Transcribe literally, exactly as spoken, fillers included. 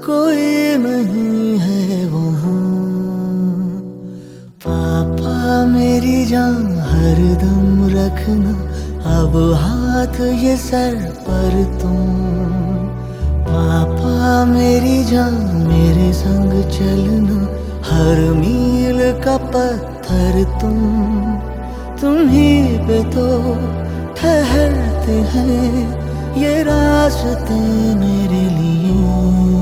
कोई नहीं है वहाँ। पापा मेरी जान हरदम रखना, अब हाथ ये सर पर तुम। पापा मेरी जान मेरे संग चलना, हर मील का पत्थर तुम। तुम्हीं पे तो ठहरते हैं ये रास्ते मेरे लिए।